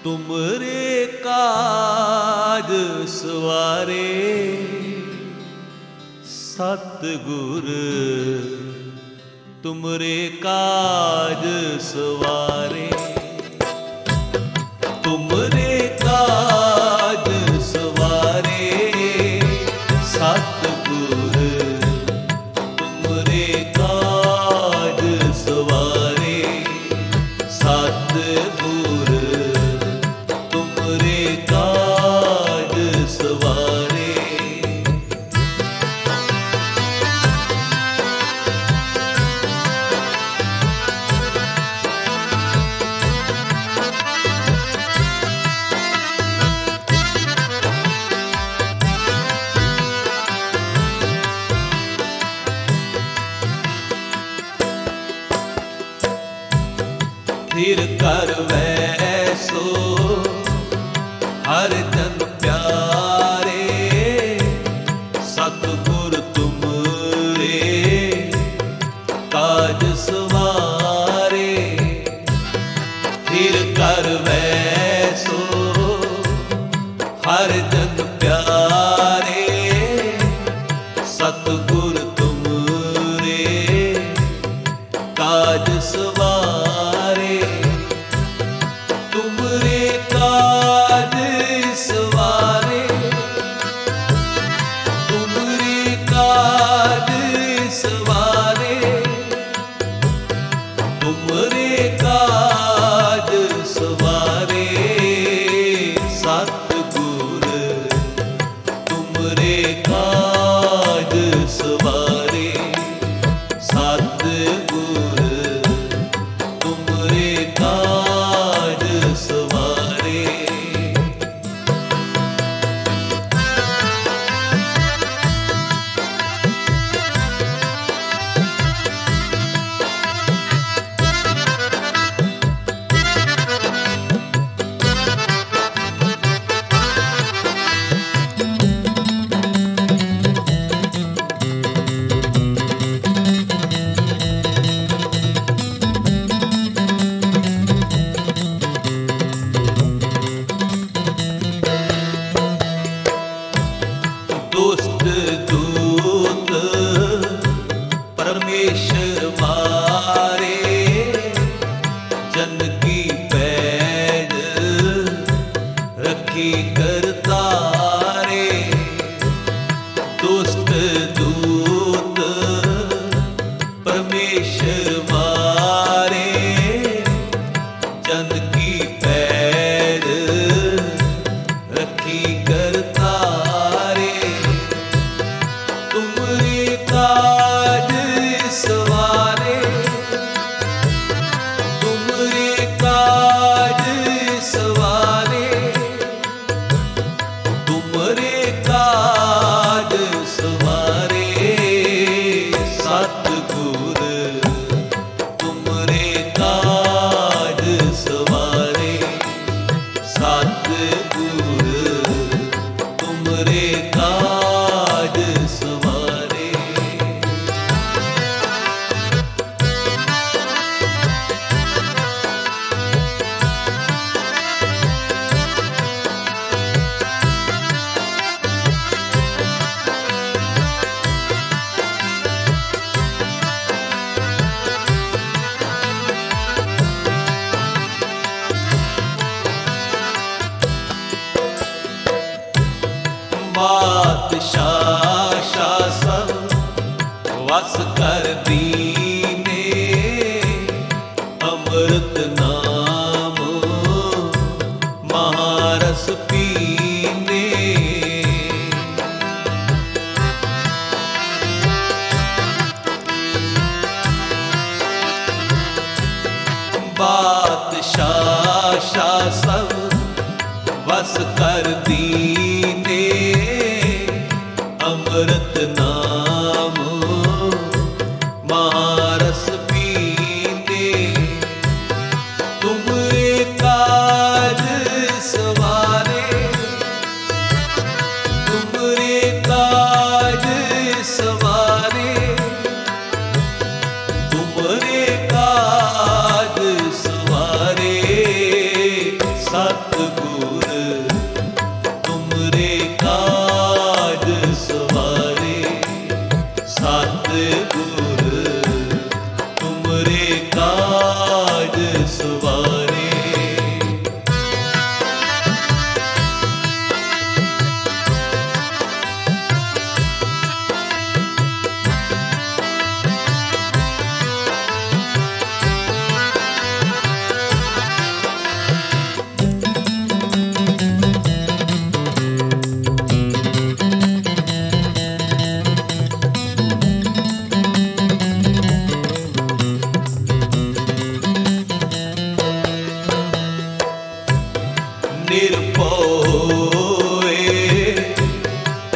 तुमरे काज सवारे सतगुर, तुमरे काज सवारे। तुमरे काज सवारे सतगुर, तुमरे काज सवारे सतगुर, तुमरे काज सवारे। स्थिर कर वैसो हर जन प्यारे, सतगुर तुमरे काज सवारे। स्थिर कर वैसो हर जन प्यारे, सतगुर तुमरे काज सवारे। तुमरे काज सवारे, तुमरे काज सवारे, तुमरे काज सवारे सतगुर, तुमरे काज सवारे सतगुर, तुमरे काज सवारे। दुष्ट दूत परमेश्वर मारे, जन की पैज रखी करतारे। दुष्ट दूत परमेश्वर मारे, जन की पैज रखी करतारे। तुमरे काज सवारे, तुमरे काज सवारे, तुमरे काज सवारे सतगुर, तुमरे काज सवारे सतगुर, तुमरे काज सवारे। बादशाह शासन वस कर दीने, अमृत नाम महारस पीने। बादशाह शासन वस कर दीने, अमृत नाम महारस पीने। तुमरे काज सवारे, तुमरे काज सवारे, तुमरे काज सवारे सत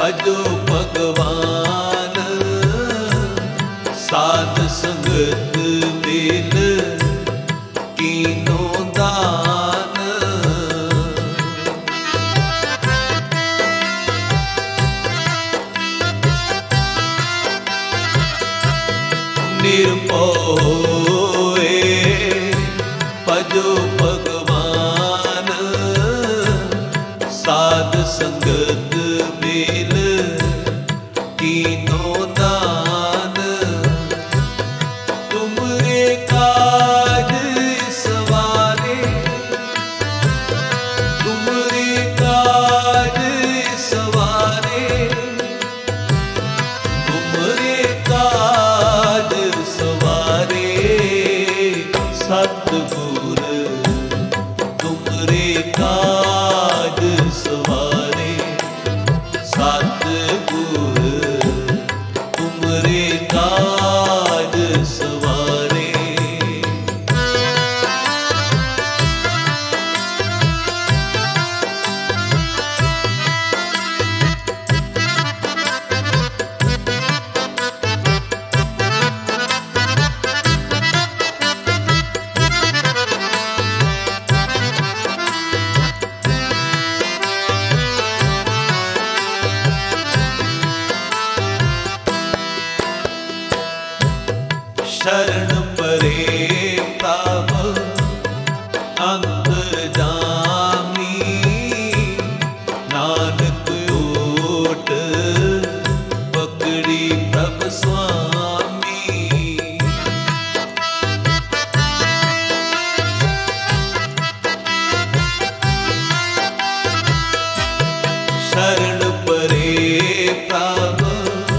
भजो भगवान साध संगत मेल कीनो दान। निर्भय भजो भगवान साध संगत मेल कीनो दान। तुमरे काज सवारे तुमरे काज सवारे तुमरे काज सवारे सतगुर तुमरे काज सवारे सतगुर तुमरे काज सवारे। शरण परे प्रभु अंतर्जामी नानक ओट पकड़ी प्रभु स्वामी। शरण परे प्रभु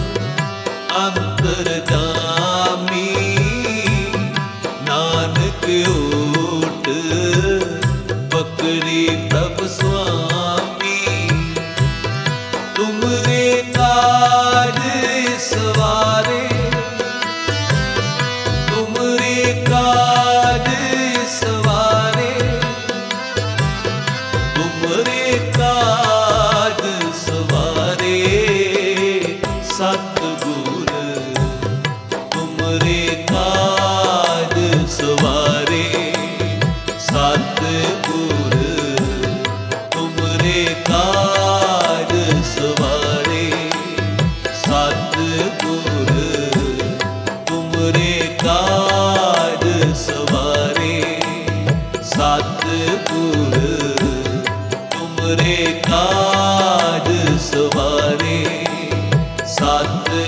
अंतर्जामी नानक ओट पकड़ी प्रभु स्वामी। तुमरे काज सवारे तुमरे काज सवारे तुमरे काज सवारे सतगुर तुमरे काज सवारे सतगुर तुमरे काज सवारे सतगुर तुमरे काज सवारे सतगुर तुमरे काज सवारे सतगुर